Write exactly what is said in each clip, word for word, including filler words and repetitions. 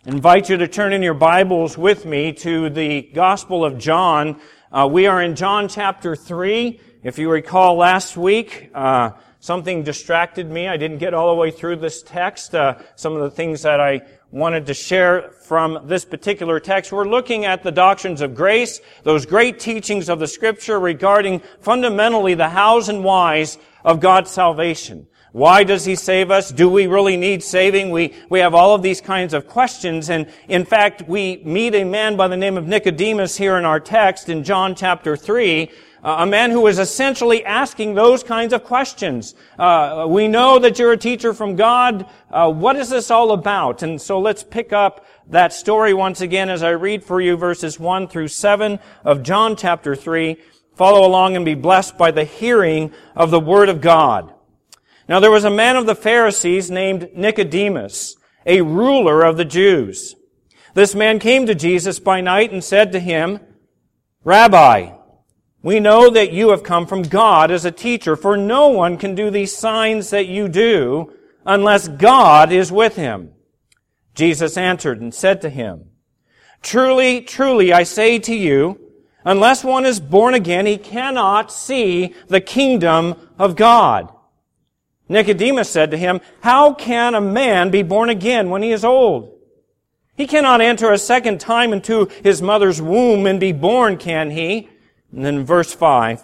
I invite you to turn in your Bibles with me to the Gospel of John. Uh, we are in John chapter three. If you recall last week, uh, something distracted me. I didn't get all the way through this text. Uh, some of the things that I wanted to share from this particular text. We're looking at the doctrines of grace, those great teachings of the Scripture regarding fundamentally the hows and whys of God's salvation. Why does He save us? Do we really need saving? We, we have all of these kinds of questions. And in fact, we meet a man by the name of Nicodemus here in our text in John chapter three, uh, a man who is essentially asking those kinds of questions. Uh, we know that you're a teacher from God. Uh, what is this all about? And so let's pick up that story once again as I read for you verses one through seven of John chapter three. Follow along and be blessed by the hearing of the Word of God. Now there was a man of the Pharisees named Nicodemus, a ruler of the Jews. This man came to Jesus by night and said to him, "Rabbi, we know that you have come from God as a teacher, for no one can do these signs that you do unless God is with him." Jesus answered and said to him, "Truly, truly, I say to you, unless one is born again, he cannot see the kingdom of God." Nicodemus said to him, "How can a man be born again when he is old? He cannot enter a second time into his mother's womb and be born, can he?" And then verse five,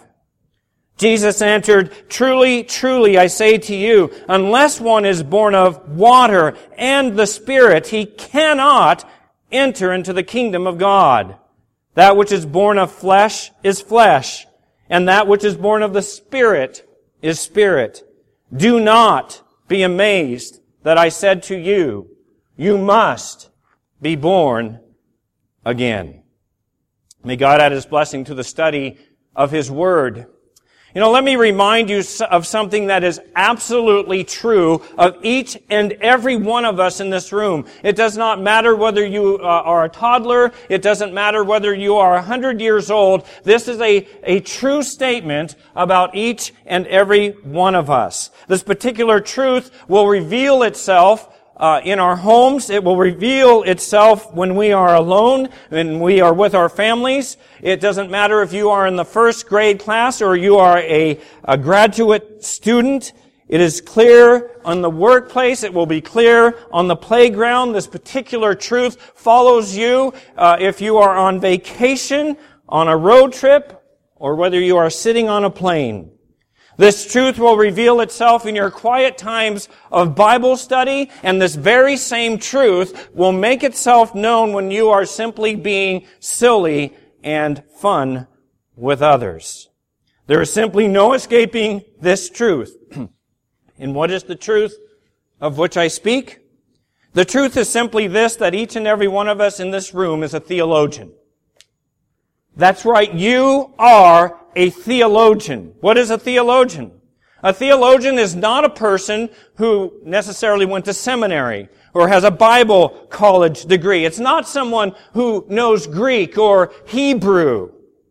Jesus answered, "Truly, truly, I say to you, unless one is born of water and the Spirit, he cannot enter into the kingdom of God. That which is born of flesh is flesh, and that which is born of the Spirit is spirit. Do not be amazed that I said to you, you must be born again." May God add His blessing to the study of His Word. You know, let me remind you of something that is absolutely true of each and every one of us in this room. It does not matter whether you uh, are a toddler. It doesn't matter whether you are a hundred years old. This is a, a true statement about each and every one of us. This particular truth will reveal itself Uh, in our homes. It will reveal itself when we are alone, when we are with our families. It doesn't matter if you are in the first grade class or you are a, a graduate student. It is clear on the workplace. It will be clear on the playground. This particular truth follows you uh, if you are on vacation, on a road trip, or whether you are sitting on a plane. This truth will reveal itself in your quiet times of Bible study, and this very same truth will make itself known when you are simply being silly and fun with others. There is simply no escaping this truth. And what is the truth of which I speak? The truth is simply this, that each and every one of us in this room is a theologian. That's right, you are a theologian. What is a theologian? A theologian is not a person who necessarily went to seminary or has a Bible college degree. It's not someone who knows Greek or Hebrew.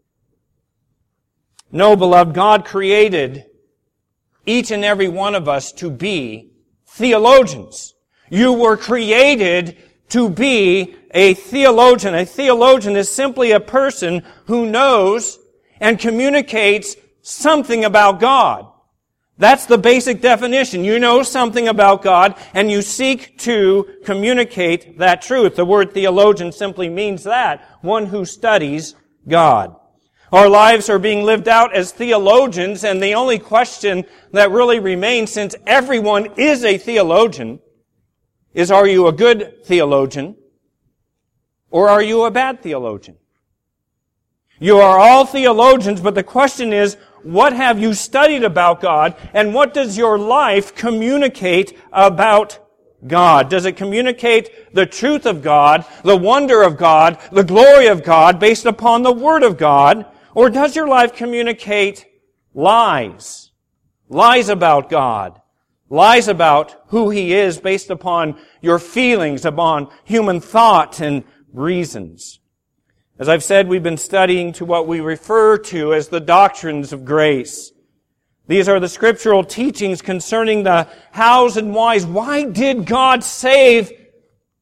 No, beloved, God created each and every one of us to be theologians. You were created to be a theologian. A theologian is simply a person who knows and communicates something about God. That's the basic definition. You know something about God, and you seek to communicate that truth. The word theologian simply means that, one who studies God. Our lives are being lived out as theologians, and the only question that really remains, since everyone is a theologian, is are you a good theologian, or are you a bad theologian? You are all theologians, but the question is, what have you studied about God, and what does your life communicate about God? Does it communicate the truth of God, the wonder of God, the glory of God based upon the Word of God, or does your life communicate lies? Lies about God, lies about who He is based upon your feelings, upon human thought and reasons. As I've said, we've been studying to what we refer to as the doctrines of grace. These are the scriptural teachings concerning the hows and whys. Why did God save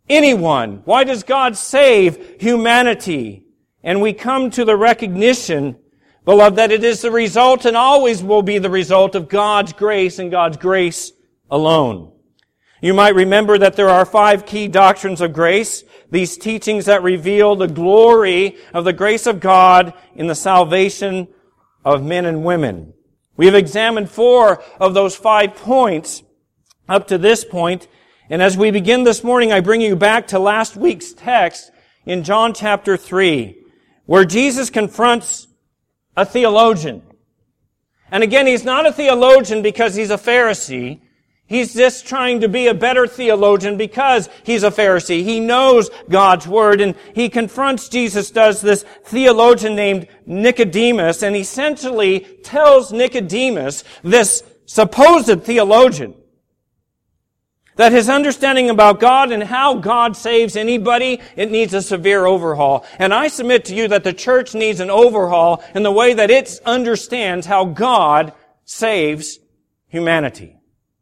anyone? Why does God save humanity? And we come to the recognition, beloved, that it is the result and always will be the result of God's grace and God's grace alone. You might remember that there are five key doctrines of grace, these teachings that reveal the glory of the grace of God in the salvation of men and women. We have examined four of those five points up to this point, and as we begin this morning, I bring you back to last week's text in John chapter three, where Jesus confronts a theologian. And again, he's not a theologian because he's a Pharisee. He's just trying to be a better theologian because he's a Pharisee. He knows God's Word, and he confronts, Jesus does, this theologian named Nicodemus, and essentially tells Nicodemus, this supposed theologian, that his understanding about God and how God saves anybody, it needs a severe overhaul. And I submit to you that the church needs an overhaul in the way that it understands how God saves humanity.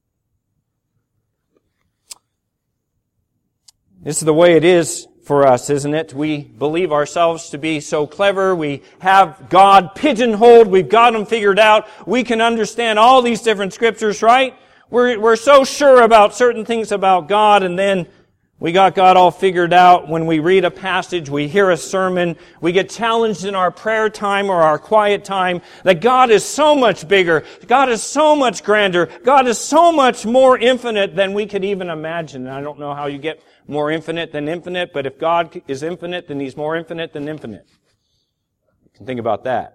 This is the way it is for us, isn't it? We believe ourselves to be so clever. We have God pigeonholed. We've got Him figured out. We can understand all these different scriptures, right? We're, we're so sure about certain things about God, and then we got God all figured out. When we read a passage, we hear a sermon, we get challenged in our prayer time or our quiet time that God is so much bigger, God is so much grander, God is so much more infinite than we could even imagine. And I don't know how you get more infinite than infinite, but if God is infinite, then He's more infinite than infinite. You can think about that.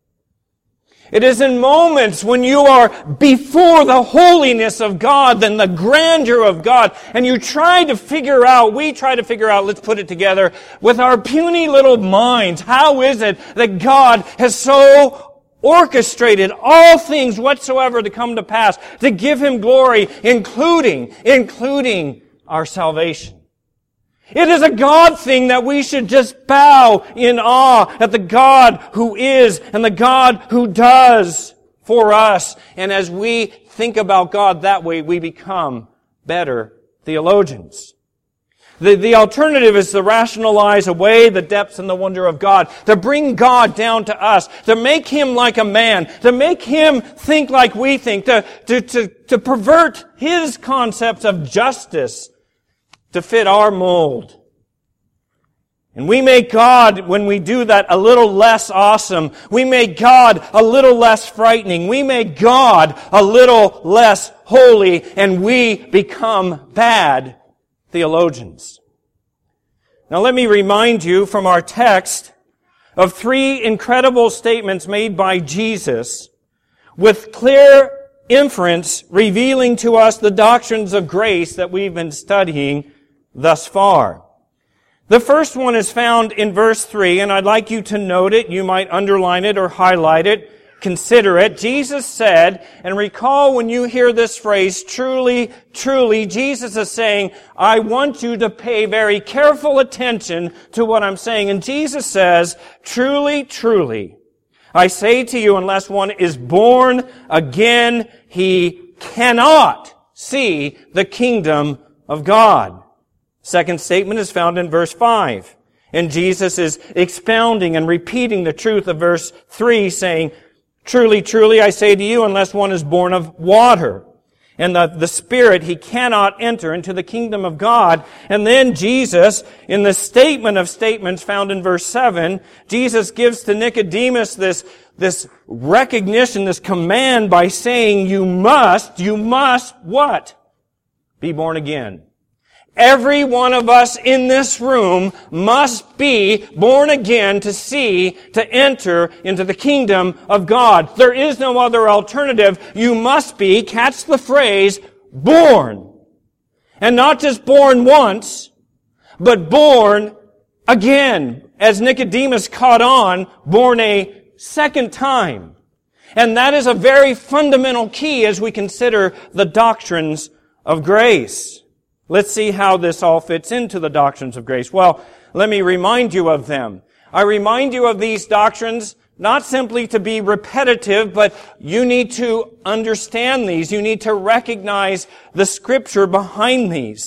It is in moments when you are before the holiness of God, then the grandeur of God, and you try to figure out, we try to figure out, let's put it together, with our puny little minds, how is it that God has so orchestrated all things whatsoever to come to pass, to give Him glory, including, including our salvation. It is a God thing that we should just bow in awe at the God who is and the God who does for us. And as we think about God that way, we become better theologians. The, the alternative is to rationalize away the depths and the wonder of God, to bring God down to us, to make Him like a man, to make Him think like we think, to, to, to, to pervert His concepts of justice to fit our mold. And we make God, when we do that, a little less awesome. We make God a little less frightening. We make God a little less holy, and we become bad theologians. Now let me remind you from our text of three incredible statements made by Jesus with clear inference revealing to us the doctrines of grace that we've been studying thus far. The first one is found in verse three, and I'd like you to note it. You might underline it or highlight it. Consider it. Jesus said, and recall when you hear this phrase, truly, truly, Jesus is saying, I want you to pay very careful attention to what I'm saying. And Jesus says, truly, truly, I say to you, unless one is born again, he cannot see the kingdom of God. Second statement is found in verse five. And Jesus is expounding and repeating the truth of verse three, saying, truly, truly, I say to you, unless one is born of water and the, the Spirit, he cannot enter into the kingdom of God. And then Jesus, in the statement of statements found in verse seven, Jesus gives to Nicodemus this, this recognition, this command by saying, you must, you must, what? Be born again. Every one of us in this room must be born again to see, to enter into the kingdom of God. There is no other alternative. You must be, catch the phrase, born. And not just born once, but born again. As Nicodemus caught on, born a second time. And that is a very fundamental key as we consider the doctrines of grace. Let's see how this all fits into the doctrines of grace. Well, let me remind you of them. I remind you of these doctrines not simply to be repetitive, but you need to understand these. You need to recognize the Scripture behind these.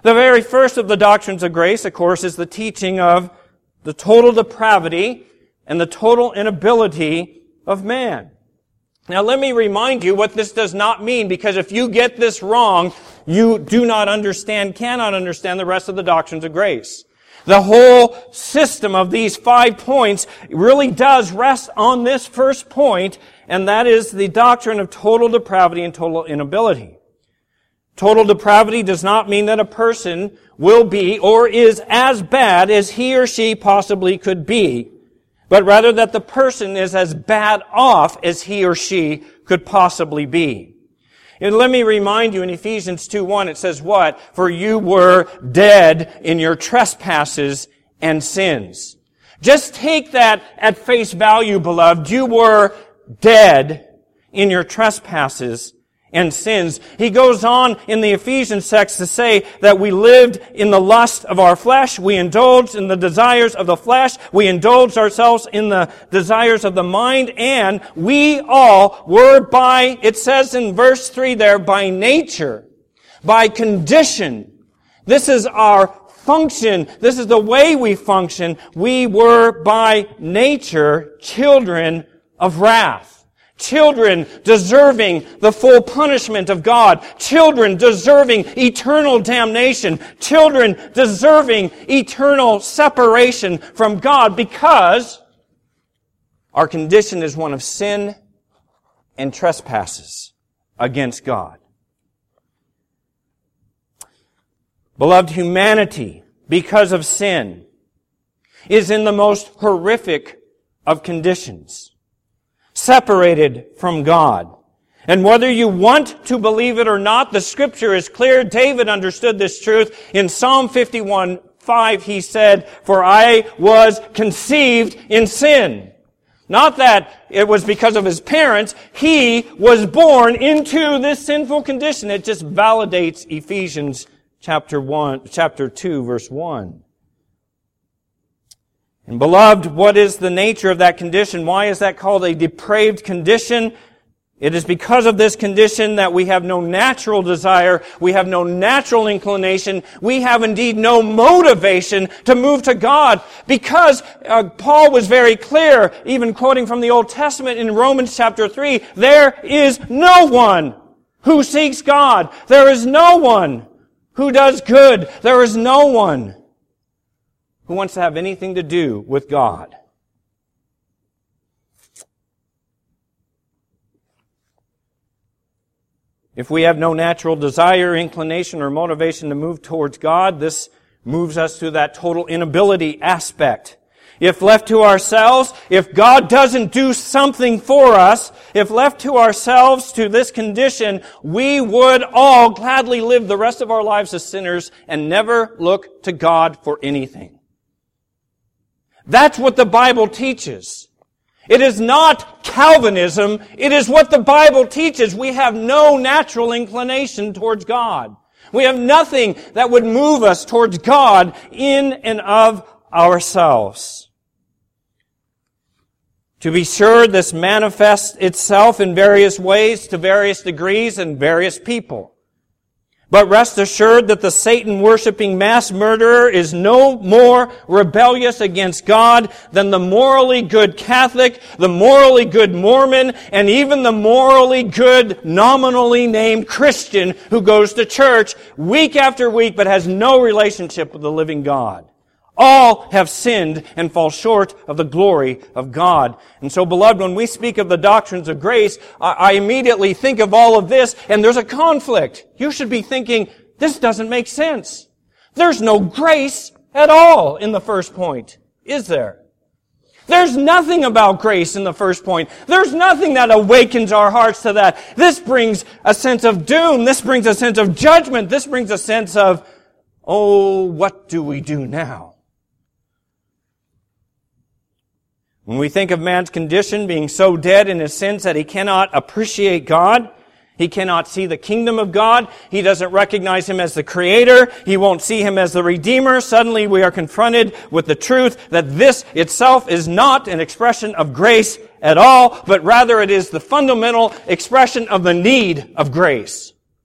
The very first of the doctrines of grace, of course, is the teaching of the total depravity and the total inability of man. Now let me remind you what this does not mean, because if you get this wrong, you do not understand, cannot understand the rest of the doctrines of grace. The whole system of these five points really does rest on this first point, and that is the doctrine of total depravity and total inability. Total depravity does not mean that a person will be or is as bad as he or she possibly could be, but rather that the person is as bad off as he or she could possibly be. And let me remind you, in Ephesians two one, it says what? For you were dead in your trespasses and sins. Just take that at face value, beloved. You were dead in your trespasses and sins. He goes on in the Ephesians text to say that we lived in the lust of our flesh. We indulged in the desires of the flesh. We indulged ourselves in the desires of the mind. And we all were by, it says in verse three there, by nature, by condition. This is our function. This is the way we function. We were by nature children of wrath. Children deserving the full punishment of God. Children deserving eternal damnation. Children deserving eternal separation from God, because our condition is one of sin and trespasses against God. Beloved, humanity, because of sin, is in the most horrific of conditions. Separated from God. And whether you want to believe it or not, the Scripture is clear. David understood this truth. In Psalm fifty-one five, he said, "For I was conceived in sin." Not that it was because of his parents. He was born into this sinful condition. It just validates Ephesians chapter one, chapter two, verse one. And beloved, what is the nature of that condition? Why is that called a depraved condition? It is because of this condition that we have no natural desire, we have no natural inclination, we have indeed no motivation to move to God. Because uh, Paul was very clear, even quoting from the Old Testament in Romans chapter three, there is no one who seeks God. There is no one who does good. There is no one who wants to have anything to do with God. If we have no natural desire, inclination, or motivation to move towards God, this moves us to that total inability aspect. If left to ourselves, if God doesn't do something for us, if left to ourselves to this condition, we would all gladly live the rest of our lives as sinners and never look to God for anything. That's what the Bible teaches. It is not Calvinism. It is what the Bible teaches. We have no natural inclination towards God. We have nothing that would move us towards God in and of ourselves. To be sure, this manifests itself in various ways, to various degrees, and various people. But rest assured that the Satan-worshipping mass murderer is no more rebellious against God than the morally good Catholic, the morally good Mormon, and even the morally good, nominally named Christian who goes to church week after week but has no relationship with the living God. All have sinned and fall short of the glory of God. And so, beloved, when we speak of the doctrines of grace, I immediately think of all of this, and there's a conflict. You should be thinking, this doesn't make sense. There's no grace at all in the first point, is there? There's nothing about grace in the first point. There's nothing that awakens our hearts to that. This brings a sense of doom. This brings a sense of judgment. This brings a sense of, oh, what do we do now? When we think of man's condition being so dead in his sins that he cannot appreciate God, he cannot see the kingdom of God, he doesn't recognize Him as the Creator, he won't see Him as the Redeemer, suddenly we are confronted with the truth that this itself is not an expression of grace at all, but rather it is the fundamental expression of the need of grace.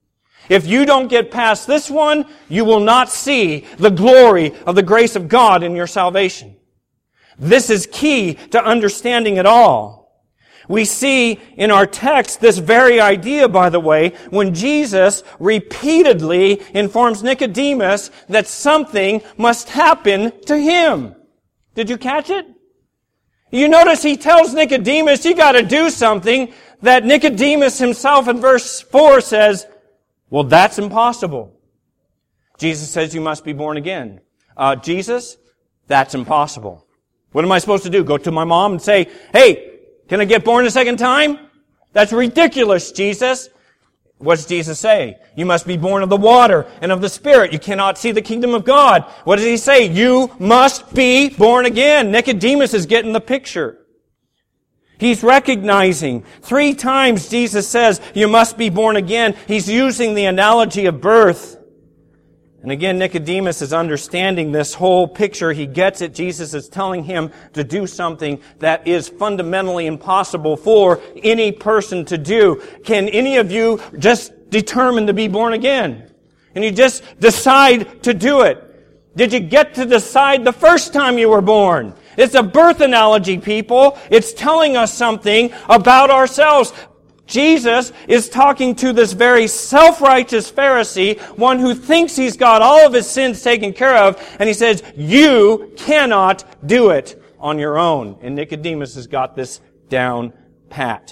If you don't get past this one, you will not see the glory of the grace of God in your salvation. This is key to understanding it all. We see in our text this very idea, by the way, when Jesus repeatedly informs Nicodemus that something must happen to him. Did you catch it? You notice he tells Nicodemus, you got to do something, that Nicodemus himself in verse four says, well, that's impossible. Jesus says you must be born again. Uh, Jesus, that's impossible. What am I supposed to do? Go to my mom and say, hey, can I get born a second time? That's ridiculous, Jesus. What does Jesus say? You must be born of the water and of the Spirit. You cannot see the kingdom of God. What does he say? You must be born again. Nicodemus is getting the picture. He's recognizing. Three times Jesus says, you must be born again. He's using the analogy of birth. And again, Nicodemus is understanding this whole picture. He gets it. Jesus is telling him to do something that is fundamentally impossible for any person to do. Can any of you just determine to be born again? And you just decide to do it? Did you get to decide the first time you were born? It's a birth analogy, people. It's telling us something about ourselves. Jesus is talking to this very self-righteous Pharisee, one who thinks he's got all of his sins taken care of, and he says, you cannot do it on your own. And Nicodemus has got this down pat.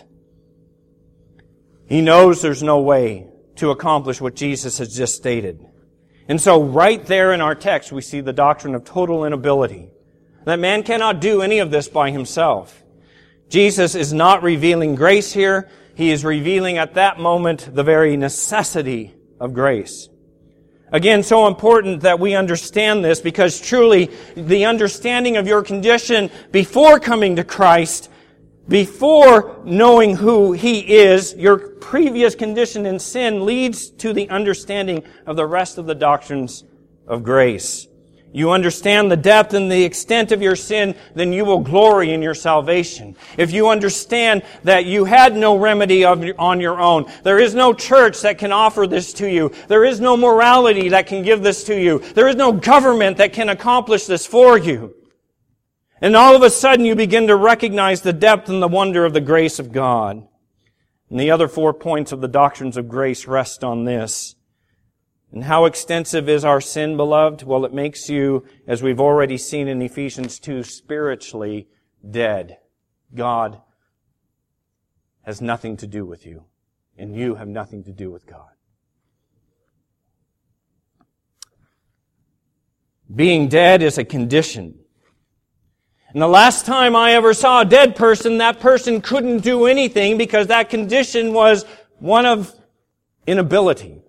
He knows there's no way to accomplish what Jesus has just stated. And so right there in our text, we see the doctrine of total inability. That man cannot do any of this by himself. Jesus is not revealing grace here. He is revealing at that moment the very necessity of grace. Again, so important that we understand this, because truly the understanding of your condition before coming to Christ, before knowing who He is, your previous condition in sin leads to the understanding of the rest of the doctrines of grace. You understand the depth and the extent of your sin, then you will glory in your salvation. If you understand that you had no remedy on your own, there is no church that can offer this to you, there is no morality that can give this to you, there is no government that can accomplish this for you. And all of a sudden you begin to recognize the depth and the wonder of the grace of God. And the other four points of the doctrines of grace rest on this. And how extensive is our sin, beloved? Well, it makes you, as we've already seen in Ephesians two, spiritually dead. God has nothing to do with you, and you have nothing to do with God. Being dead is a condition. And the last time I ever saw a dead person, that person couldn't do anything because that condition was one of inability.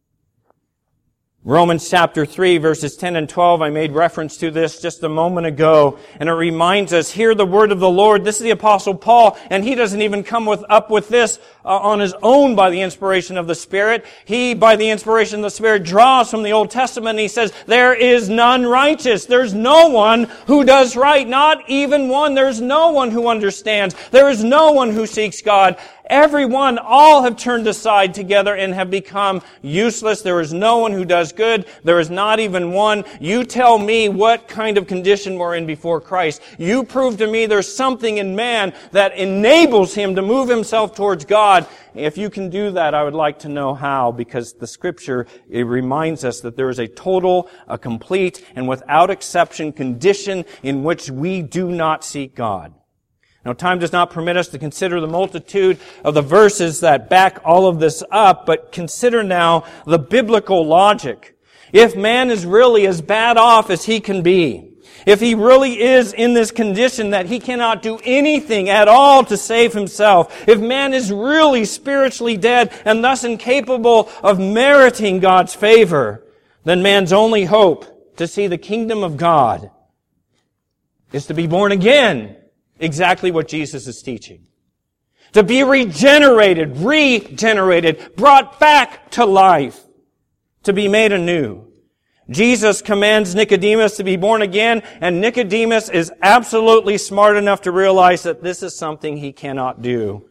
Romans chapter three, verses ten and twelve, I made reference to this just a moment ago, and it reminds us, hear the word of the Lord. This is the Apostle Paul, and he doesn't even come with, up with this uh, on his own by the inspiration of the Spirit. He, by the inspiration of the Spirit, draws from the Old Testament, and he says, there is none righteous. There's no one who does right, not even one. There's no one who understands. There is no one who seeks God. Everyone, all have turned aside together and have become useless. There is no one who does good. There is not even one. You tell me what kind of condition we're in before Christ. You prove to me there's something in man that enables him to move himself towards God. If you can do that, I would like to know how, because the Scripture, it reminds us that there is a total, a complete, and without exception condition in which we do not seek God. Now, time does not permit us to consider the multitude of the verses that back all of this up, but consider now the biblical logic. If man is really as bad off as he can be, if he really is in this condition that he cannot do anything at all to save himself, if man is really spiritually dead and thus incapable of meriting God's favor, then man's only hope to see the kingdom of God is to be born again. Exactly what Jesus is teaching. To be regenerated, regenerated, brought back to life. To be made anew. Jesus commands Nicodemus to be born again, and Nicodemus is absolutely smart enough to realize that this is something he cannot do.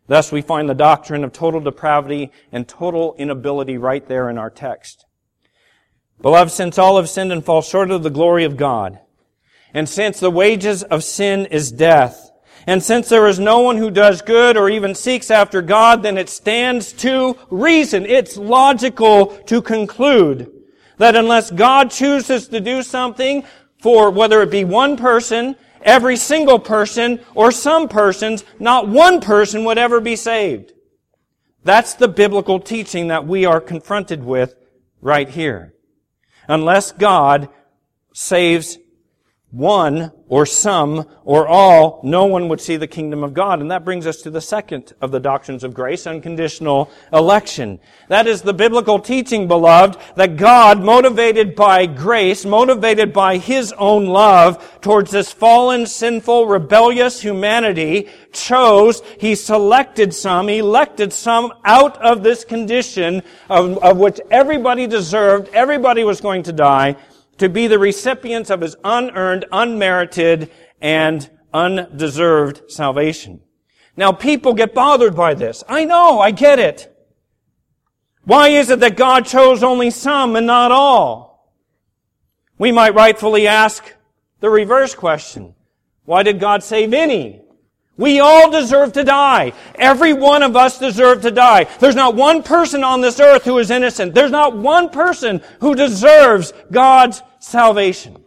Thus we find the doctrine of total depravity and total inability right there in our text. Beloved, since all have sinned and fall short of the glory of God, and since the wages of sin is death, and since there is no one who does good or even seeks after God, then it stands to reason. It's logical to conclude that unless God chooses to do something for whether it be one person, every single person, or some persons, not one person would ever be saved. That's the biblical teaching that we are confronted with right here. Unless God saves one or some or all, no one would see the kingdom of God. And that brings us to the second of the doctrines of grace, unconditional election. That is the biblical teaching, beloved, that God, motivated by grace, motivated by His own love towards this fallen, sinful, rebellious humanity, chose, He selected some, elected some out of this condition of, of which everybody deserved, everybody was going to die, to be the recipients of His unearned, unmerited, and undeserved salvation. Now, people get bothered by this. I know, I get it. Why is it that God chose only some and not all? We might rightfully ask the reverse question. Why did God save any? We all deserve to die. Every one of us deserve to die. There's not one person on this earth who is innocent. There's not one person who deserves God's salvation.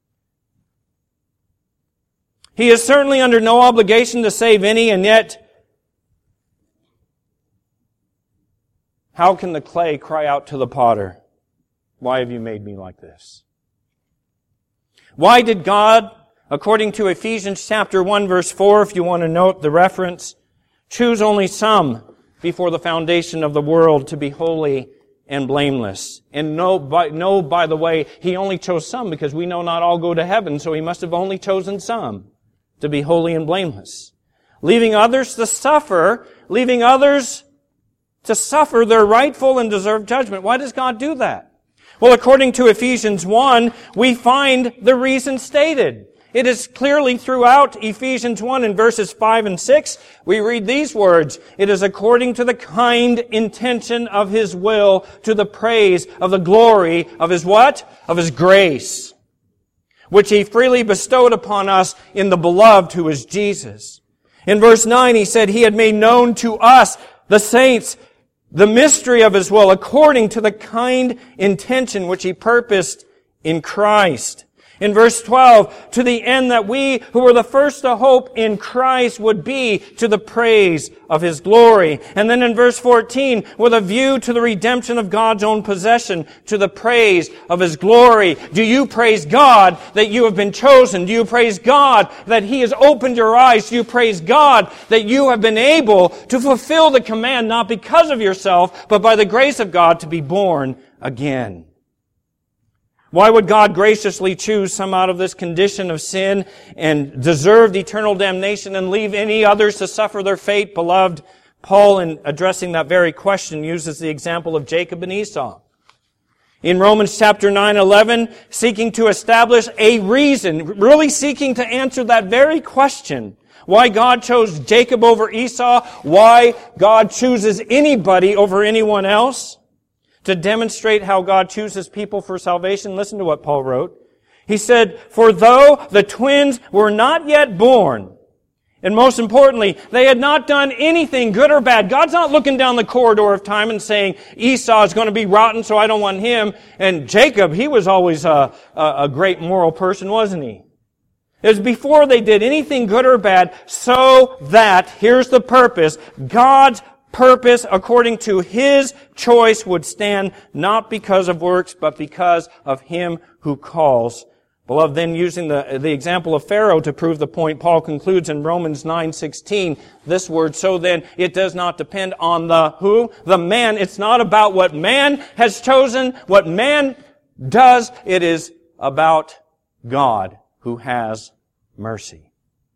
He is certainly under no obligation to save any, and yet, how can the clay cry out to the potter, "Why have you made me like this?" Why did God, according to Ephesians chapter one, verse four, if you want to note the reference, choose only some before the foundation of the world to be holy and blameless? And no, by, no, by the way, He only chose some because we know not all go to heaven, so He must have only chosen some to be holy and blameless. Leaving others to suffer, leaving others to suffer their rightful and deserved judgment. Why does God do that? Well, according to Ephesians one, we find the reason stated. It is clearly throughout Ephesians one in verses five and six, we read these words, "It is according to the kind intention of His will, to the praise of the glory of His" what? Of His grace, which He freely bestowed upon us in the beloved who is Jesus. In verse nine, he said, "He had made known to us, the saints, the mystery of His will, according to the kind intention which He purposed in Christ." In verse twelve, "To the end that we who were the first to hope in Christ would be to the praise of His glory." And then in verse fourteen, "With a view to the redemption of God's own possession, to the praise of His glory." Do you praise God that you have been chosen? Do you praise God that He has opened your eyes? Do you praise God that you have been able to fulfill the command, not because of yourself, but by the grace of God, to be born again? Why would God graciously choose some out of this condition of sin and deserved eternal damnation and leave any others to suffer their fate? Beloved, Paul, in addressing that very question, uses the example of Jacob and Esau. In Romans chapter nine, eleven, seeking to establish a reason, really seeking to answer that very question, why God chose Jacob over Esau, why God chooses anybody over anyone else, to demonstrate how God chooses people for salvation, listen to what Paul wrote. He said, "For though the twins were not yet born," and most importantly, they had not done anything good or bad. God's not looking down the corridor of time and saying, Esau is going to be rotten, so I don't want him. And Jacob, he was always a, a, a great moral person, wasn't he? It was before they did anything good or bad, so that, here's the purpose, God's purpose, according to His choice, would stand not because of works, but because of Him who calls. Beloved, then using the, the example of Pharaoh to prove the point, Paul concludes in Romans nine sixteen, this word, "So then it does not depend on the" who? The man. It's not about what man has chosen, what man does. It is about God who has mercy.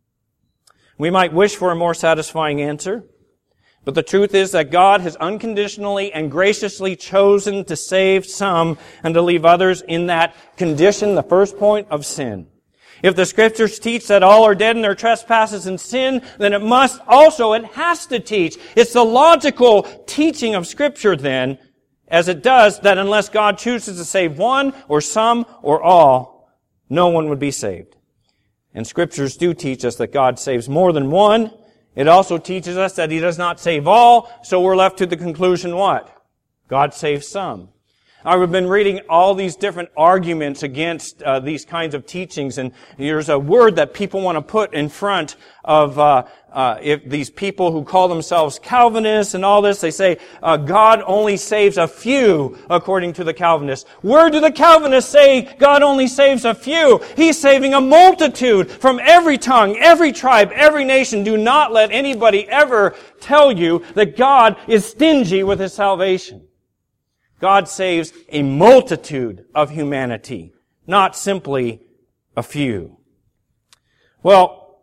We might wish for a more satisfying answer, but the truth is that God has unconditionally and graciously chosen to save some and to leave others in that condition, the first point, of sin. If the Scriptures teach that all are dead in their trespasses and sin, then it must also, it has to teach. It's the logical teaching of Scripture then, as it does, that unless God chooses to save one or some or all, no one would be saved. And Scriptures do teach us that God saves more than one. It also teaches us that He does not save all, so we're left to the conclusion what? God saves some. I've been reading all these different arguments against uh, these kinds of teachings, and there's a word that people want to put in front of uh, uh, if these people who call themselves Calvinists and all this. They say uh, God only saves a few, according to the Calvinists. Where do the Calvinists say God only saves a few? He's saving a multitude from every tongue, every tribe, every nation. Do not let anybody ever tell you that God is stingy with His salvation. God saves a multitude of humanity, not simply a few. Well,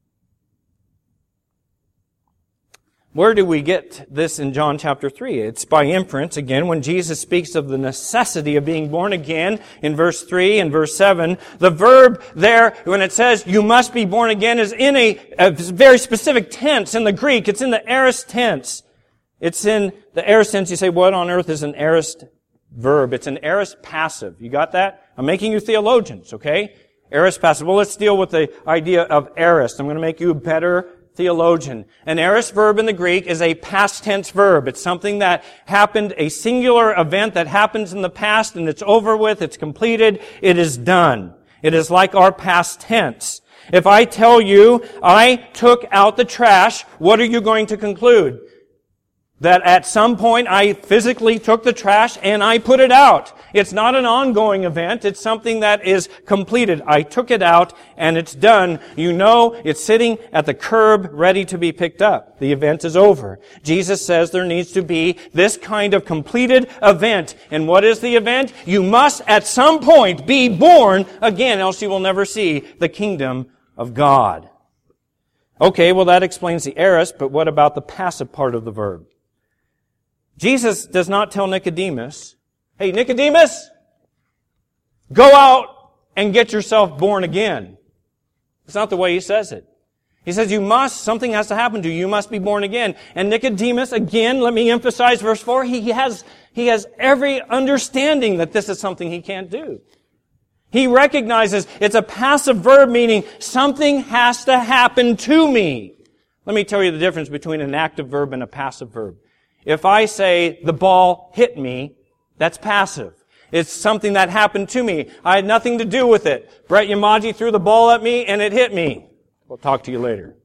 where do we get this in John chapter three? It's by inference, again, when Jesus speaks of the necessity of being born again in verse three and verse seven. The verb there, when it says you must be born again, is in a, a very specific tense in the Greek. It's in the aorist tense. It's in the aorist tense. You say, what on earth is an aorist verb? It's an aorist passive. You got that? I'm making you theologians, okay? Aorist passive. Well, let's deal with the idea of aorist. I'm going to make you a better theologian. An aorist verb in the Greek is a past tense verb. It's something that happened, a singular event that happens in the past, and it's over with, it's completed, it is done. It is like our past tense. If I tell you, I took out the trash, what are you going to conclude? That at some point I physically took the trash and I put it out. It's not an ongoing event. It's something that is completed. I took it out and it's done. You know, it's sitting at the curb ready to be picked up. The event is over. Jesus says there needs to be this kind of completed event. And what is the event? You must at some point be born again, else you will never see the kingdom of God. Okay, well that explains the aorist, but what about the passive part of the verb? Jesus does not tell Nicodemus, hey, Nicodemus, go out and get yourself born again. It's not the way He says it. He says you must, something has to happen to you. You must be born again. And Nicodemus, again, let me emphasize verse four, he has, he has every understanding that this is something he can't do. He recognizes it's a passive verb, meaning something has to happen to me. Let me tell you the difference between an active verb and a passive verb. If I say, the ball hit me, that's passive. It's something that happened to me. I had nothing to do with it. Brett Yamaji threw the ball at me and it hit me. We'll talk to you later.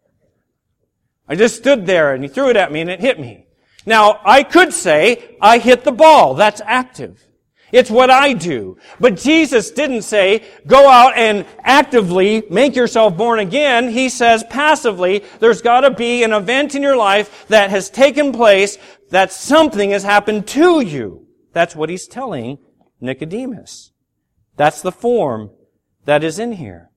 I just stood there and he threw it at me and it hit me. Now, I could say, I hit the ball. That's active. It's what I do. But Jesus didn't say, go out and actively make yourself born again. He says passively, there's got to be an event in your life that has taken place, that something has happened to you. That's what He's telling Nicodemus. That's the form that is in here.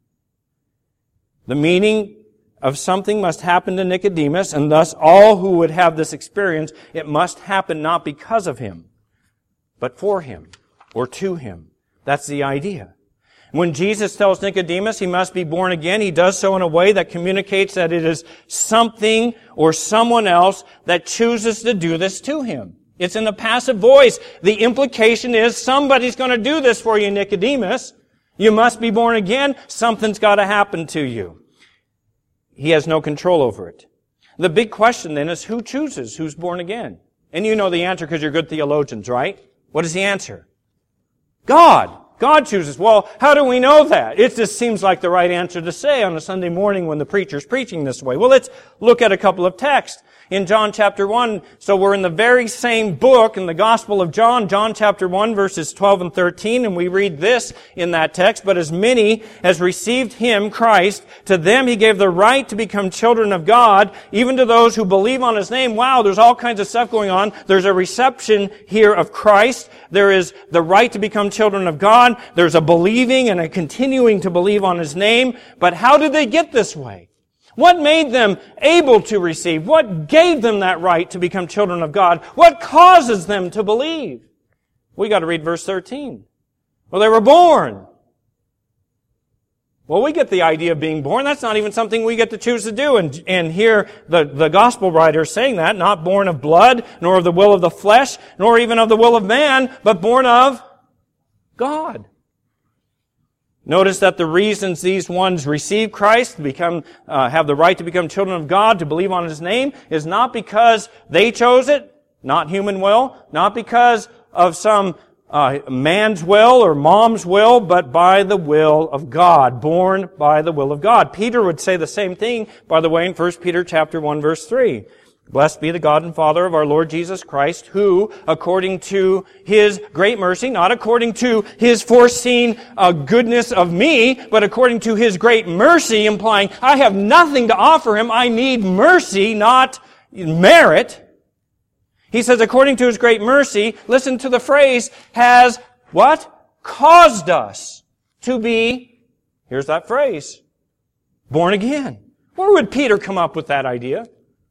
The meaning of something must happen to Nicodemus, and thus all who would have this experience, it must happen not because of him, but for him. Or to him. That's the idea. When Jesus tells Nicodemus he must be born again, He does so in a way that communicates that it is something or someone else that chooses to do this to him. It's in the passive voice. The implication is somebody's going to do this for you, Nicodemus. You must be born again. Something's got to happen to you. He has no control over it. The big question then is who chooses who's born again? And you know the answer because you're good theologians, right? What is the answer? God. God chooses. Well, how do we know that? It just seems like the right answer to say on a Sunday morning when the preacher's preaching this way. Well, let's look at a couple of texts. In John chapter one, so we're in the very same book in the Gospel of John, John chapter one, verses twelve and thirteen, and we read this in that text, but as many as received Him, Christ, to them He gave the right to become children of God, even to those who believe on His name. Wow, there's all kinds of stuff going on. There's a reception here of Christ. There is the right to become children of God. There's a believing and a continuing to believe on His name. But how did they get this way? What made them able to receive? What gave them that right to become children of God? What causes them to believe? We got to read verse thirteen. Well, they were born. Well, we get the idea of being born. That's not even something we get to choose to do. And, and here, the, the gospel writer is saying that, not born of blood, nor of the will of the flesh, nor even of the will of man, but born of God. Notice that the reasons these ones receive Christ, become, uh, have the right to become children of God, to believe on His name, is not because they chose it, not human will, not because of some uh, man's will or mom's will, but by the will of God, born by the will of God. Peter would say the same thing, by the way, in First Peter chapter one, verse three. Blessed be the God and Father of our Lord Jesus Christ, who, according to His great mercy, not according to His foreseen uh, goodness of me, but according to His great mercy, implying, I have nothing to offer Him, I need mercy, not merit. He says, according to His great mercy, listen to the phrase, has what? Caused us to be, here's that phrase, born again. Where would Peter come up with that idea?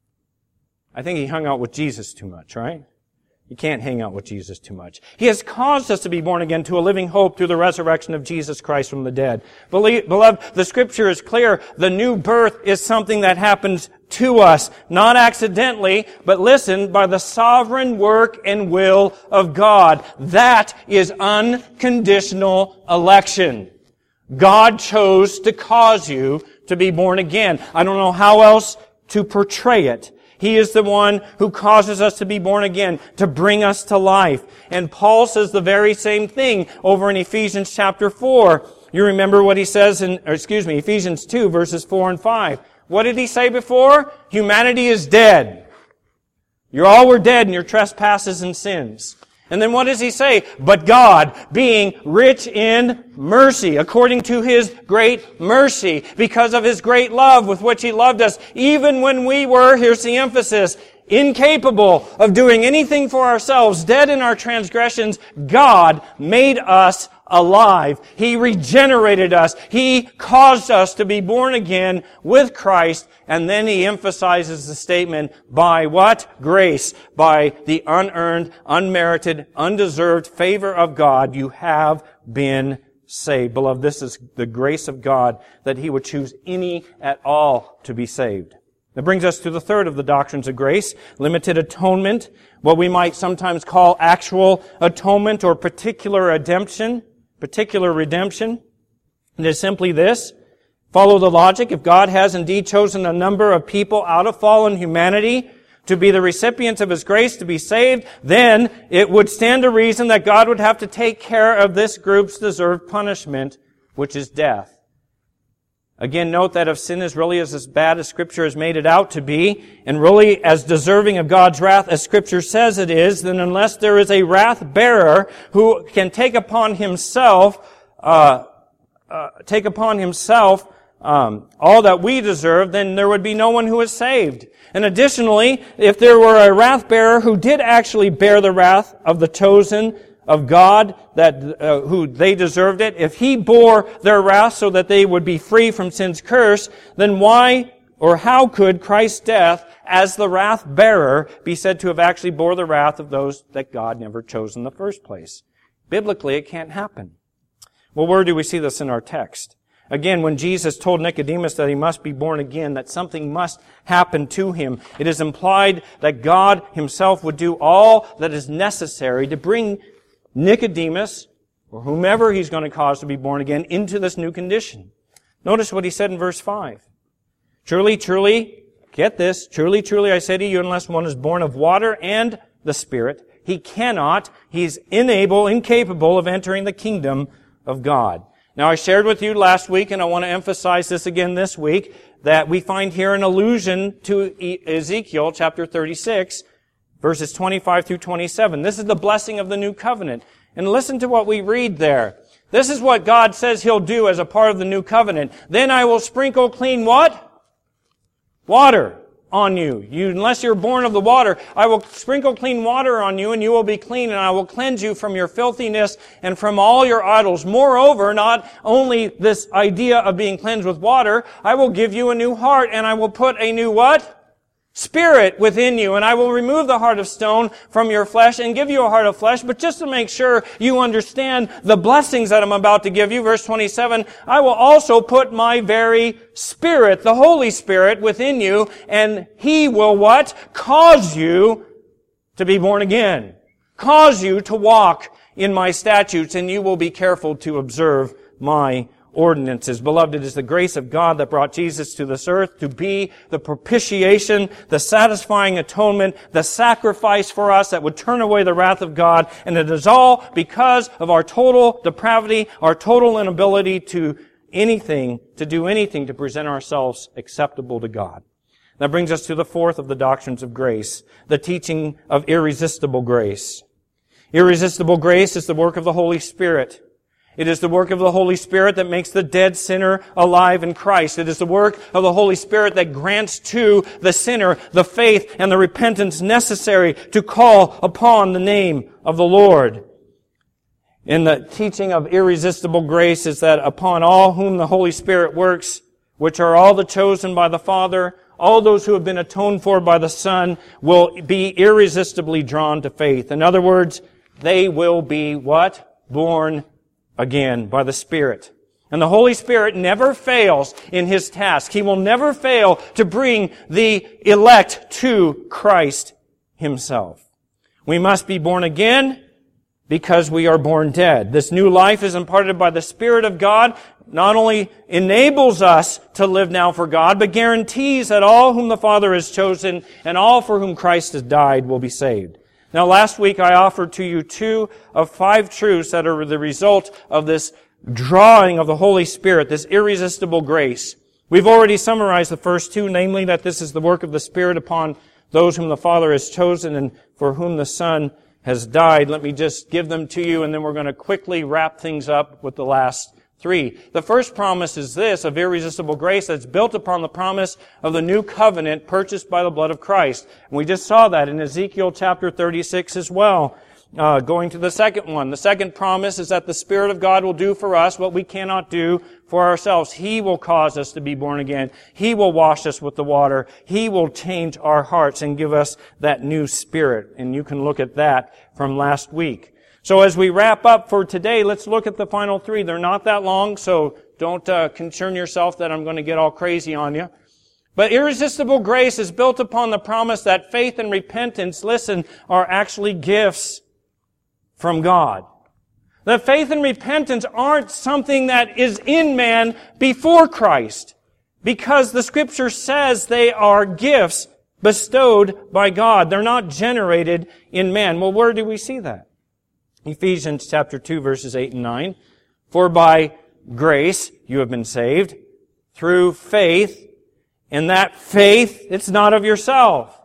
I think he hung out with Jesus too much, right? You can't hang out with Jesus too much. He has caused us to be born again to a living hope through the resurrection of Jesus Christ from the dead. Beloved, the Scripture is clear. The new birth is something that happens to us, not accidentally, but listen, by the sovereign work and will of God. That is unconditional election. God chose to cause you to be born again. I don't know how else to portray it. He is the one who causes us to be born again, to bring us to life. And Paul says the very same thing over in Ephesians chapter four. You remember what he says in, or excuse me, Ephesians two, verses four and five. What did he say before? Humanity is dead. You all were dead in your trespasses and sins. And then what does he say? But God, being rich in mercy, according to His great mercy, because of His great love with which He loved us, even when we were, here's the emphasis, incapable of doing anything for ourselves, dead in our transgressions, God made us alive. He regenerated us. He caused us to be born again with Christ. And then he emphasizes the statement, by what? Grace. By the unearned, unmerited, undeserved favor of God, you have been saved. Beloved, this is the grace of God, that He would choose any at all to be saved. That brings us to the third of the doctrines of grace, limited atonement, what we might sometimes call actual atonement or particular redemption. Particular redemption. It is simply this. Follow the logic. If God has indeed chosen a number of people out of fallen humanity to be the recipients of His grace to be saved, then it would stand to reason that God would have to take care of this group's deserved punishment, which is death. Again, note that if sin is really as bad as Scripture has made it out to be, and really as deserving of God's wrath as Scripture says it is, then unless there is a wrath bearer who can take upon himself, uh, uh, take upon himself um, all that we deserve, then there would be no one who is saved. And additionally, if there were a wrath bearer who did actually bear the wrath of the chosen of God, that uh, who they deserved it, if He bore their wrath so that they would be free from sin's curse, then why or how could Christ's death as the wrath bearer be said to have actually bore the wrath of those that God never chose in the first place? Biblically, it can't happen. Well, where do we see this in our text? Again, when Jesus told Nicodemus that he must be born again, that something must happen to him, it is implied that God Himself would do all that is necessary to bring Nicodemus, or whomever He's going to cause to be born again, into this new condition. Notice what He said in verse five. Truly, truly, get this, truly, truly, I say to you, unless one is born of water and the Spirit, he cannot, he's unable, incapable of entering the kingdom of God. Now, I shared with you last week, and I want to emphasize this again this week, that we find here an allusion to Ezekiel chapter thirty-six, verses twenty-five through twenty-seven. This is the blessing of the new covenant. And listen to what we read there. This is what God says He'll do as a part of the new covenant. Then I will sprinkle clean what? Water on you. You, unless you're born of the water, I will sprinkle clean water on you, and you will be clean, and I will cleanse you from your filthiness and from all your idols. Moreover, not only this idea of being cleansed with water, I will give you a new heart, and I will put a new what? Spirit within you, and I will remove the heart of stone from your flesh and give you a heart of flesh. But just to make sure you understand the blessings that I'm about to give you, verse twenty-seven, I will also put my very Spirit, the Holy Spirit, within you, and He will what? Cause you to be born again. Cause you to walk in my statutes, and you will be careful to observe my ordinances. Beloved, it is the grace of God that brought Jesus to this earth to be the propitiation, the satisfying atonement, the sacrifice for us that would turn away the wrath of God. And it is all because of our total depravity, our total inability to anything, to do anything to present ourselves acceptable to God. That brings us to the fourth of the doctrines of grace, the teaching of irresistible grace. Irresistible grace is the work of the Holy Spirit. It is the work of the Holy Spirit that makes the dead sinner alive in Christ. It is the work of the Holy Spirit that grants to the sinner the faith and the repentance necessary to call upon the name of the Lord. In the teaching of irresistible grace is that upon all whom the Holy Spirit works, which are all the chosen by the Father, all those who have been atoned for by the Son, will be irresistibly drawn to faith. In other words, they will be what? Born again by the Spirit. And the Holy Spirit never fails in His task. He will never fail to bring the elect to Christ Himself. We must be born again because we are born dead. This new life is imparted by the Spirit of God, not only enables us to live now for God, but guarantees that all whom the Father has chosen and all for whom Christ has died will be saved. Now, last week I offered to you two of five truths that are the result of this drawing of the Holy Spirit, this irresistible grace. We've already summarized the first two, namely that this is the work of the Spirit upon those whom the Father has chosen and for whom the Son has died. Let me just give them to you, and then we're going to quickly wrap things up with the last three. The first promise is this, of irresistible grace that's built upon the promise of the new covenant purchased by the blood of Christ. And we just saw that in Ezekiel chapter thirty-six as well. Uh, going to the second one. The second promise is that the Spirit of God will do for us what we cannot do for ourselves. He will cause us to be born again. He will wash us with the water. He will change our hearts and give us that new spirit. And you can look at that from last week. So as we wrap up for today, let's look at the final three. They're not that long, so don't uh, concern yourself that I'm going to get all crazy on you. But irresistible grace is built upon the promise that faith and repentance, listen, are actually gifts from God. That faith and repentance aren't something that is in man before Christ, because the Scripture says they are gifts bestowed by God. They're not generated in man. Well, where do we see that? Ephesians chapter two, verses eight and nine. For by grace you have been saved through faith, and that faith, it's not of yourself.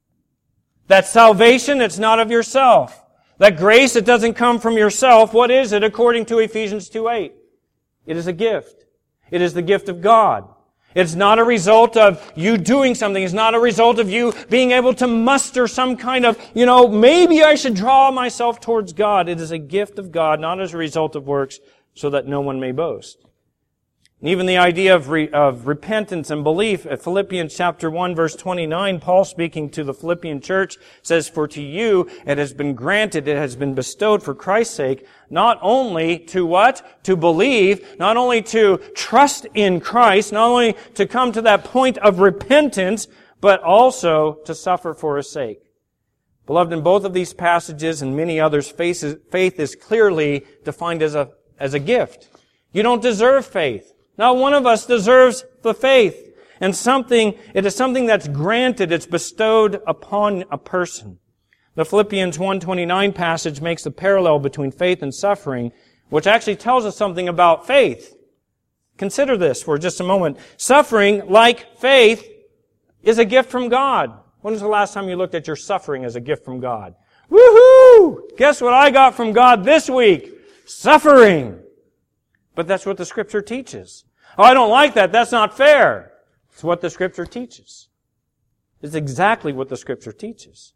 That salvation, it's not of yourself. That grace, it doesn't come from yourself. What is it according to Ephesians two eight? It is a gift. It is the gift of God. It's not a result of you doing something. It's not a result of you being able to muster some kind of, you know, maybe I should draw myself towards God. It is a gift of God, not as a result of works, so that no one may boast. And even the idea of, re, of repentance and belief, at Philippians chapter one, verse twenty-nine, Paul speaking to the Philippian church says, for to you it has been granted, it has been bestowed for Christ's sake, not only to what? To believe, not only to trust in Christ, not only to come to that point of repentance, but also to suffer for His sake. Beloved, in both of these passages and many others, faith is, faith is clearly defined as a, as a gift. You don't deserve faith. Not one of us deserves the faith. And something, it is something that's granted, it's bestowed upon a person. The Philippians one twenty-nine passage makes a parallel between faith and suffering, which actually tells us something about faith. Consider this for just a moment. Suffering, like faith, is a gift from God. When was the last time you looked at your suffering as a gift from God? Woohoo! Guess what I got from God this week? Suffering. But that's what the Scripture teaches. Oh, I don't like that. That's not fair. It's what the Scripture teaches. It's exactly what the Scripture teaches.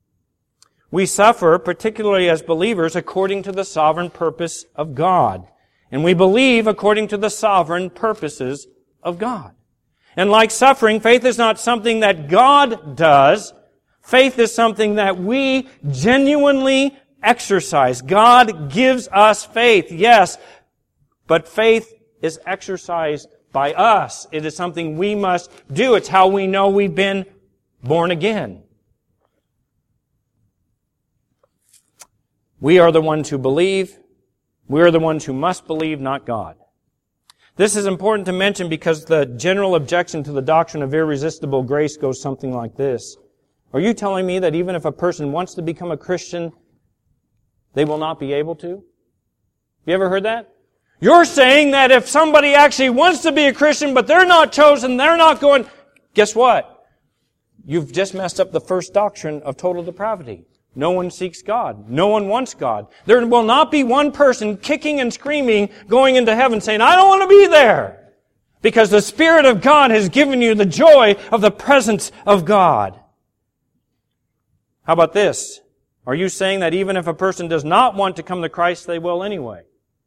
We suffer, particularly as believers, according to the sovereign purpose of God. And we believe according to the sovereign purposes of God. And like suffering, faith is not something that God does. Faith is something that we genuinely exercise. God gives us faith, yes, but faith is exercised by us. It is something we must do. It's how we know we've been born again. We are the ones who believe. We are the ones who must believe, not God. This is important to mention because the general objection to the doctrine of irresistible grace goes something like this. Are you telling me that even if a person wants to become a Christian, they will not be able to? Have you ever heard that? You're saying that if somebody actually wants to be a Christian, but they're not chosen, they're not going, guess what? You've just messed up the first doctrine of total depravity. No one seeks God. No one wants God. There will not be one person kicking and screaming going into heaven saying, I don't want to be there. Because the Spirit of God has given you the joy of the presence of God. How about this? Are you saying that even if a person does not want to come to Christ, they will anyway?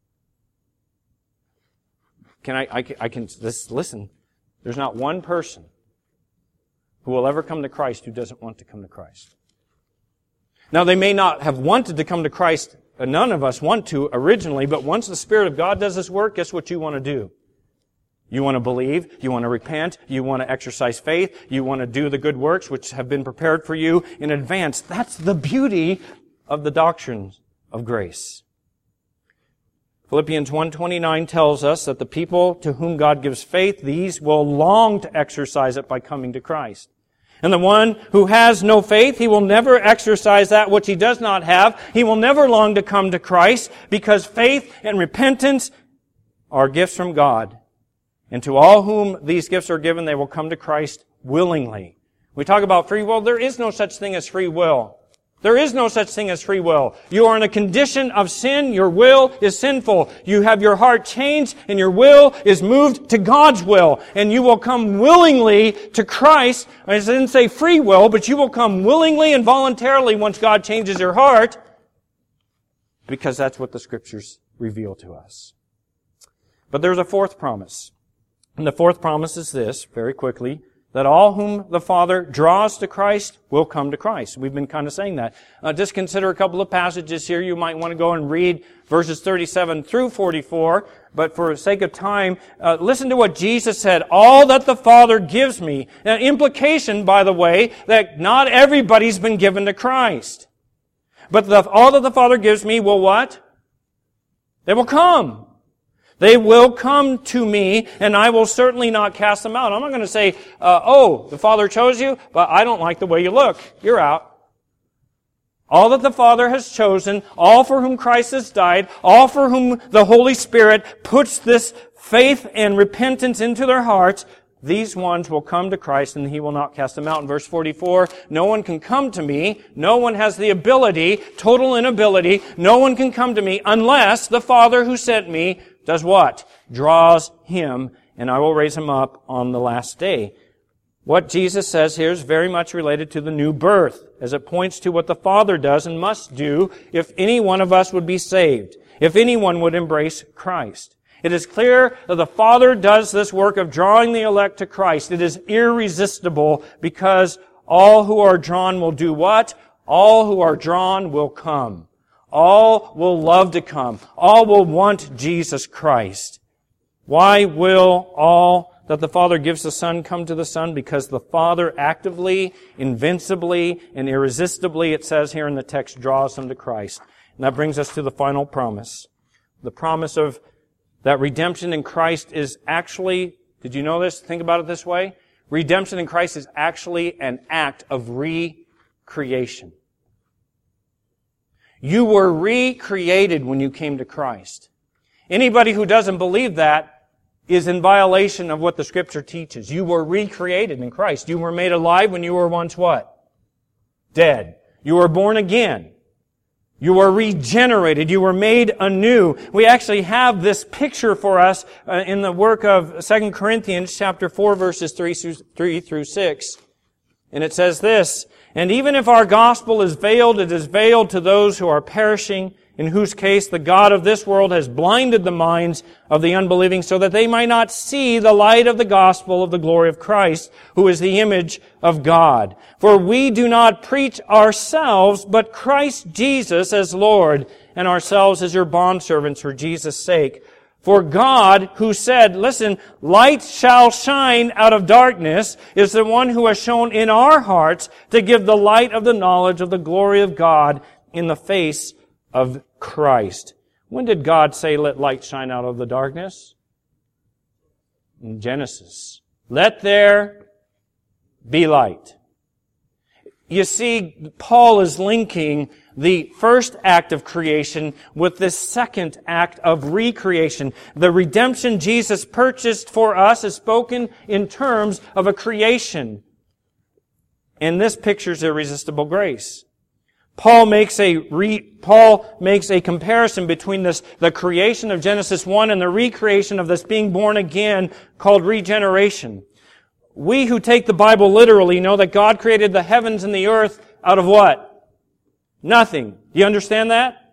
Can I, I, I can, this, listen, there's not one person who will ever come to Christ who doesn't want to come to Christ. Now, they may not have wanted to come to Christ. None of us want to originally, but once the Spirit of God does this work, guess what you want to do? You want to believe, you want to repent, you want to exercise faith, you want to do the good works which have been prepared for you in advance. That's the beauty of the doctrines of grace. Philippians one twenty-nine tells us that the people to whom God gives faith, these will long to exercise it by coming to Christ. And the one who has no faith, he will never exercise that which he does not have. He will never long to come to Christ because faith and repentance are gifts from God. And to all whom these gifts are given, they will come to Christ willingly. We talk about free will. There is no such thing as free will. There is no such thing as free will. You are in a condition of sin. Your will is sinful. You have your heart changed and your will is moved to God's will. And you will come willingly to Christ. I didn't say free will, but you will come willingly and voluntarily once God changes your heart, because that's what the Scriptures reveal to us. But there's a fourth promise. And the fourth promise is this, very quickly, that all whom the Father draws to Christ will come to Christ. We've been kind of saying that. Uh, just consider a couple of passages here. You might want to go and read verses thirty-seven through forty-four. But for the sake of time, uh, listen to what Jesus said. All that the Father gives me. An implication, by the way, that not everybody's been given to Christ. But the, all that the Father gives me will what? They will come. They will come to me, and I will certainly not cast them out. I'm not going to say, uh, oh, the Father chose you, but I don't like the way you look. You're out. All that the Father has chosen, all for whom Christ has died, all for whom the Holy Spirit puts this faith and repentance into their hearts, these ones will come to Christ and He will not cast them out. In verse forty-four, no one can come to me, no one has the ability, total inability, no one can come to me unless the Father who sent me does what? Draws him, and I will raise him up on the last day. What Jesus says here is very much related to the new birth, as it points to what the Father does and must do if any one of us would be saved, if anyone would embrace Christ. It is clear that the Father does this work of drawing the elect to Christ. It is irresistible because all who are drawn will do what? All who are drawn will come. All will love to come. All will want Jesus Christ. Why will all that the Father gives the Son come to the Son? Because the Father actively, invincibly, and irresistibly, it says here in the text, draws them to Christ. And that brings us to the final promise. The promise of that redemption in Christ is actually, did you know this? Think about it this way. Redemption in Christ is actually an act of recreation. You were recreated when you came to Christ. Anybody who doesn't believe that is in violation of what the Scripture teaches. You were recreated in Christ. You were made alive when you were once what? Dead. You were born again. You were regenerated. You were made anew. We actually have this picture for us uh, in the work of Second Corinthians chapter four, verses three through six. And it says this, and even if our gospel is veiled, it is veiled to those who are perishing, in whose case the God of this world has blinded the minds of the unbelieving so that they might not see the light of the gospel of the glory of Christ, who is the image of God. For we do not preach ourselves, but Christ Jesus as Lord, and ourselves as your bondservants for Jesus' sake. For God, who said, listen, light shall shine out of darkness, is the one who has shown in our hearts to give the light of the knowledge of the glory of God in the face of Christ. When did God say, let light shine out of the darkness? In Genesis. Let there be light. You see, Paul is linking the first act of creation with this second act of recreation. The redemption Jesus purchased for us is spoken in terms of a creation. And this pictures irresistible grace. Paul makes a re, Paul makes a comparison between this, the creation of Genesis one and the recreation of this being born again called regeneration. We who take the Bible literally know that God created the heavens and the earth out of what? Nothing. Do you understand that?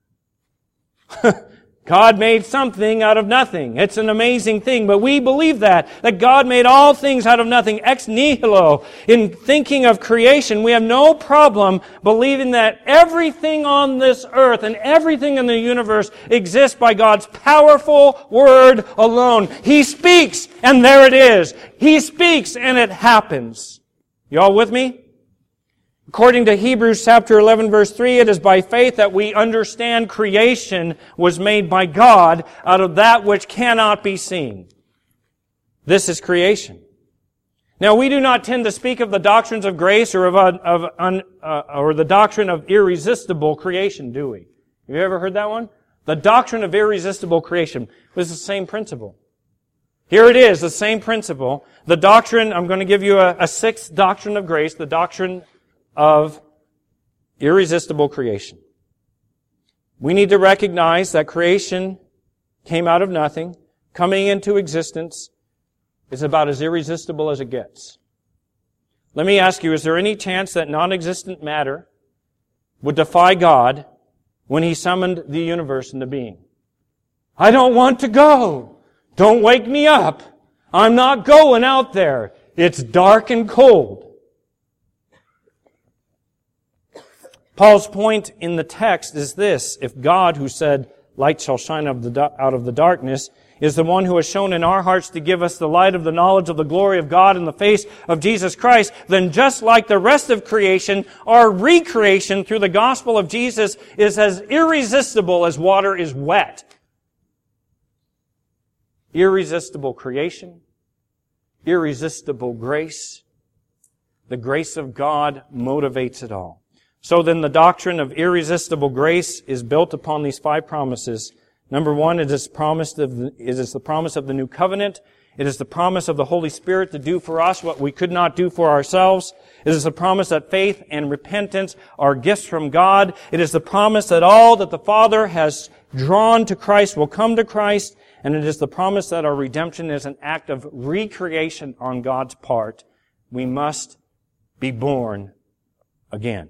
God made something out of nothing. It's an amazing thing, but we believe that, that God made all things out of nothing, ex nihilo. In thinking of creation, we have no problem believing that everything on this earth and everything in the universe exists by God's powerful word alone. He speaks, and there it is. He speaks, and it happens. You all with me? According to Hebrews chapter eleven verse three, it is by faith that we understand creation was made by God out of that which cannot be seen. This is creation. Now, we do not tend to speak of the doctrines of grace or of, of uh, or the doctrine of irresistible creation, do we? Have you ever heard that one? The doctrine of irresistible creation was the same principle. Here it is, the same principle. The doctrine, I'm going to give you a, a sixth doctrine of grace, the doctrine of irresistible creation. We need to recognize that creation came out of nothing. Coming into existence is about as irresistible as it gets. Let me ask you, is there any chance that non-existent matter would defy God when He summoned the universe into being? I don't want to go. Don't wake me up. I'm not going out there. It's dark and cold. Paul's point in the text is this: if God, who said, light shall shine out of, the, out of the darkness, is the one who has shown in our hearts to give us the light of the knowledge of the glory of God in the face of Jesus Christ, then just like the rest of creation, our recreation through the gospel of Jesus is as irresistible as water is wet. Irresistible creation, irresistible grace. The grace of God motivates it all. So then the doctrine of irresistible grace is built upon these five promises. Number one, it is promised of the, it is the promise of the new covenant. It is the promise of the Holy Spirit to do for us what we could not do for ourselves. It is the promise that faith and repentance are gifts from God. It is the promise that all that the Father has drawn to Christ will come to Christ. And it is the promise that our redemption is an act of recreation on God's part. We must be born again.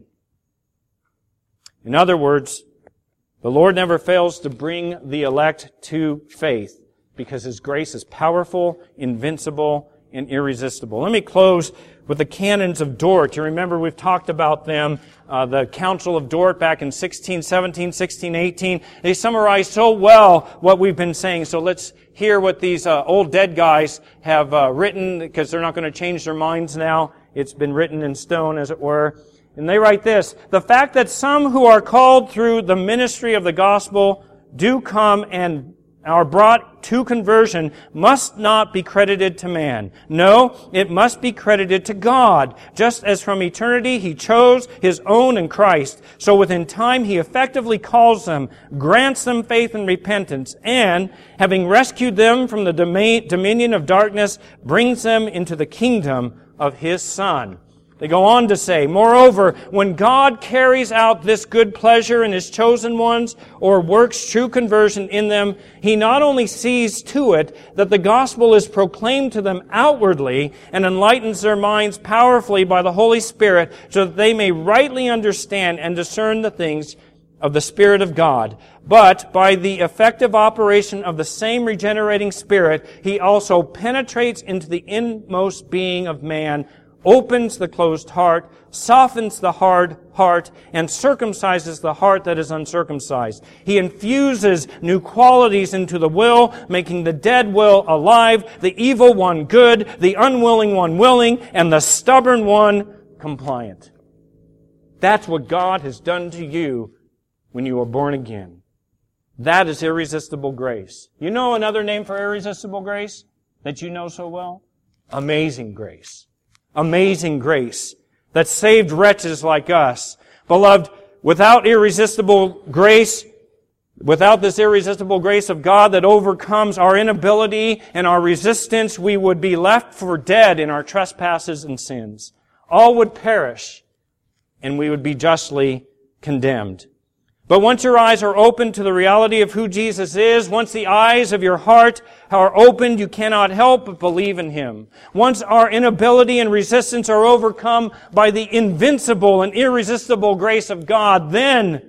In other words, the Lord never fails to bring the elect to faith because His grace is powerful, invincible, and irresistible. Let me close with the canons of Dort. You remember we've talked about them, uh, the Council of Dort back in sixteen seventeen, sixteen eighteen. They summarize so well what we've been saying. So let's hear what these uh, old dead guys have uh, written, because they're not going to change their minds now. It's been written in stone, as it were. And they write this: the fact that some who are called through the ministry of the gospel do come and are brought to conversion must not be credited to man. No, it must be credited to God. Just as from eternity He chose His own in Christ, so within time He effectively calls them, grants them faith and repentance, and, having rescued them from the dominion of darkness, brings them into the kingdom of His Son. They go on to say, moreover, when God carries out this good pleasure in His chosen ones, or works true conversion in them, He not only sees to it that the gospel is proclaimed to them outwardly and enlightens their minds powerfully by the Holy Spirit so that they may rightly understand and discern the things of the Spirit of God, but by the effective operation of the same regenerating Spirit, He also penetrates into the inmost being of man, opens the closed heart, softens the hard heart, and circumcises the heart that is uncircumcised. He infuses new qualities into the will, making the dead will alive, the evil one good, the unwilling one willing, and the stubborn one compliant. That's what God has done to you when you were born again. That is irresistible grace. You know another name for irresistible grace that you know so well? Amazing grace. Amazing grace that saved wretches like us. Beloved, without irresistible grace, without this irresistible grace of God that overcomes our inability and our resistance, we would be left for dead in our trespasses and sins. All would perish, and we would be justly condemned. But once your eyes are opened to the reality of who Jesus is, once the eyes of your heart are opened, you cannot help but believe in Him. Once our inability and resistance are overcome by the invincible and irresistible grace of God, then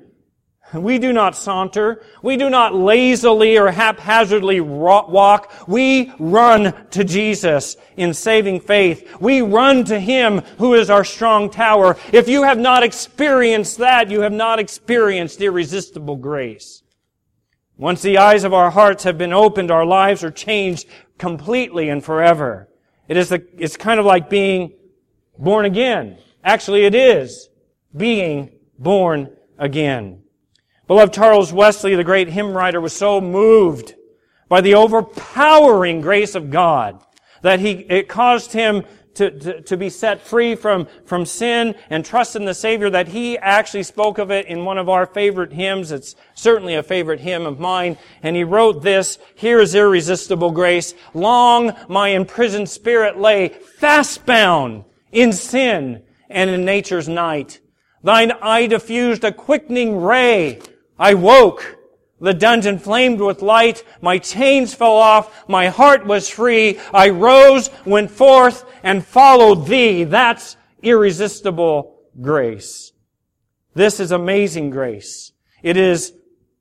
we do not saunter. We do not lazily or haphazardly walk. We run to Jesus in saving faith. We run to Him who is our strong tower. If you have not experienced that, you have not experienced irresistible grace. Once the eyes of our hearts have been opened, our lives are changed completely and forever. It is the, it's kind of like being born again. Actually, it is being born again. Beloved, Charles Wesley, the great hymn writer, was so moved by the overpowering grace of God that he it caused him to, to, to be set free from, from sin and trust in the Savior that he actually spoke of it in one of our favorite hymns. It's certainly a favorite hymn of mine. And he wrote this, "Here is irresistible grace. Long my imprisoned spirit lay, fast bound in sin and in nature's night. Thine eye diffused a quickening ray. I woke. The dungeon flamed with light. My chains fell off. My heart was free. I rose, went forth, and followed Thee." That's irresistible grace. This is amazing grace. It is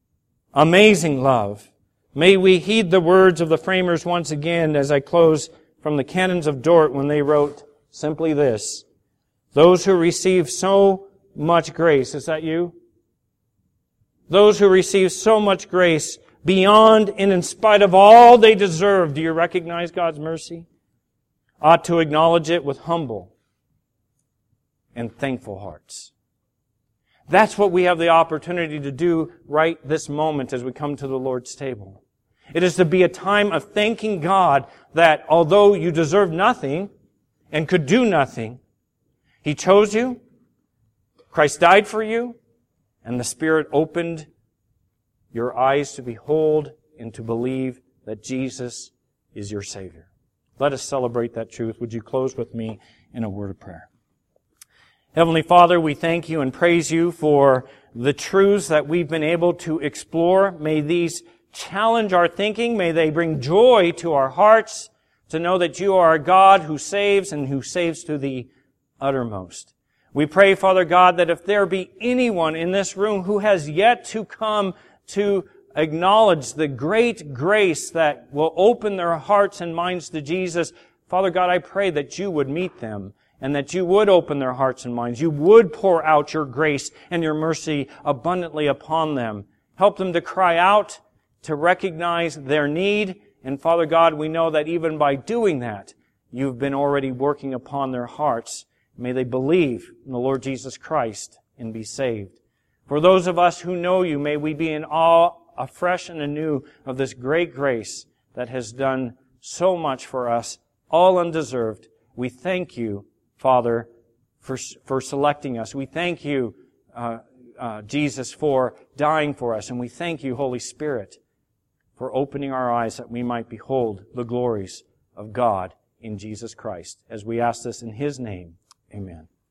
amazing love. May we heed the words of the framers once again as I close from the Canons of Dort when they wrote simply this: "Those who receive so much grace," is that you? Those who receive so much grace beyond and in spite of all they deserve, do you recognize God's mercy? Ought to acknowledge it with humble and thankful hearts. That's what we have the opportunity to do right this moment as we come to the Lord's table. It is to be a time of thanking God that although you deserve nothing and could do nothing, He chose you, Christ died for you, and the Spirit opened your eyes to behold and to believe that Jesus is your Savior. Let us celebrate that truth. Would you close with me in a word of prayer? Heavenly Father, we thank You and praise You for the truths that we've been able to explore. May these challenge our thinking. May they bring joy to our hearts to know that You are a God who saves and who saves to the uttermost. We pray, Father God, that if there be anyone in this room who has yet to come to acknowledge the great grace that will open their hearts and minds to Jesus, Father God, I pray that You would meet them and that You would open their hearts and minds. You would pour out Your grace and Your mercy abundantly upon them. Help them to cry out, to recognize their need. And Father God, we know that even by doing that, You've been already working upon their hearts. May they believe in the Lord Jesus Christ and be saved. For those of us who know You, may we be in awe afresh and anew of this great grace that has done so much for us, all undeserved. We thank You, Father, for, for selecting us. We thank You, uh, uh, Jesus, for dying for us. And we thank You, Holy Spirit, for opening our eyes that we might behold the glories of God in Jesus Christ. As we ask this in His name, amen.